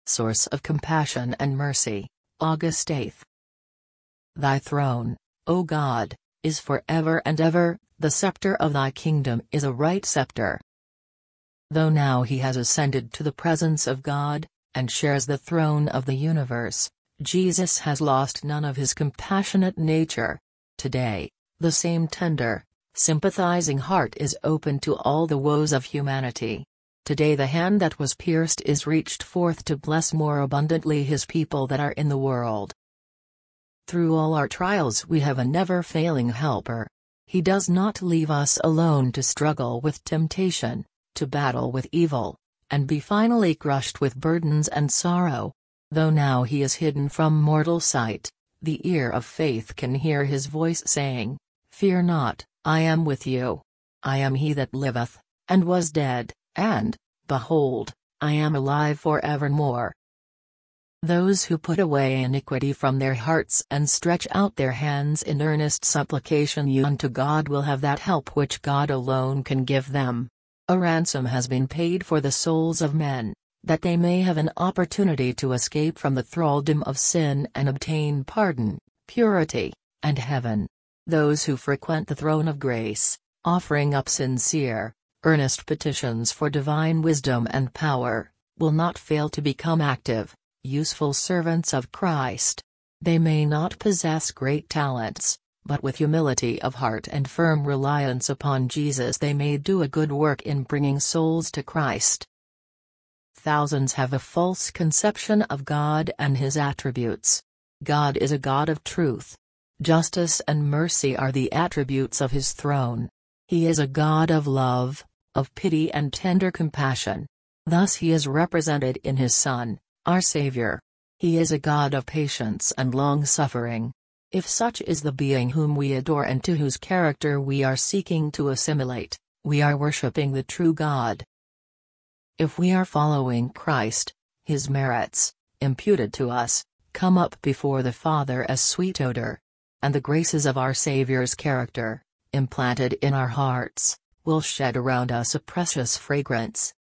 source of compassion and mercy. August 8. Thy throne, O God, is forever and ever, the scepter of thy kingdom is a right scepter. Though now he has ascended to the presence of God, and shares the throne of the universe, Jesus has lost none of his compassionate nature. Today, the same tender, sympathizing heart is open to all the woes of humanity. Today the hand that was pierced is reached forth to bless more abundantly his people that are in the world. Through all our trials we have a never-failing helper. He does not leave us alone to struggle with temptation, to battle with evil, and be finally crushed with burdens and sorrow. Though now he is hidden from mortal sight, the ear of faith can hear his voice saying, "Fear not, I am with you. I am he that liveth, and was dead, and, behold, I am alive forevermore." Those who put away iniquity from their hearts and stretch out their hands in earnest supplication unto God will have that help which God alone can give them. A ransom has been paid for the souls of men, that they may have an opportunity to escape from the thraldom of sin and obtain pardon, purity, and heaven. Those who frequent the throne of grace, offering up sincere, earnest petitions for divine wisdom and power, will not fail to become active, useful servants of Christ. They may not possess great talents, but with humility of heart and firm reliance upon Jesus they may do a good work in bringing souls to Christ. Thousands have a false conception of God and his attributes. God is a God of truth. Justice and mercy are the attributes of his throne. He is a God of love, of pity and tender compassion. Thus he is represented in his Son, our Savior. He is a God of patience and long-suffering. If such is the being whom we adore and to whose character we are seeking to assimilate, we are worshipping the true God. If we are following Christ, his merits, imputed to us, come up before the Father as sweet odor. And the graces of our Savior's character, implanted in our hearts, will shed around us a precious fragrance.